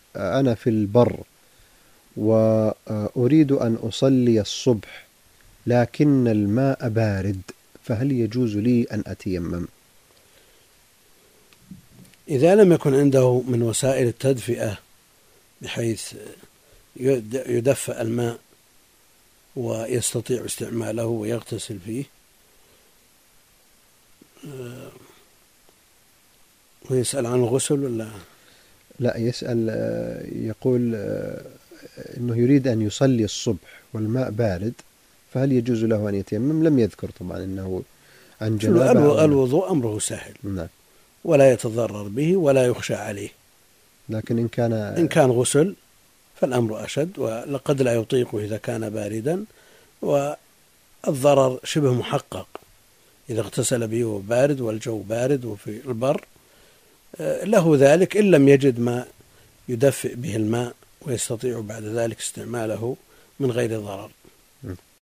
أنا في البر وأريد أن أصلي الصبح لكن الماء بارد، فهل يجوز لي أن أتيمم؟ إذا لم يكن عنده من وسائل التدفئة بحيث يدفأ الماء ويستطيع استعماله ويغتسل فيه، ويسأل عن الغسل ولا؟ لا، يسأل، يقول أنه يريد أن يصلي الصبح والماء بارد، فهل يجوز له أن يتيمم؟ لم يذكر طبعا أنه عن جنابة أو الوضوء أمره سهل، نعم، ولا يتضرر به ولا يخشى عليه. لكن إن كان غسل فالأمر أشد، وقد لا يطيقه إذا كان باردا، والضرر شبه محقق إذا اغتسل به وهو بارد والجو بارد وفي البر، له ذلك إن لم يجد ما يدفئ به الماء ويستطيع بعد ذلك استعماله من غير ضرر.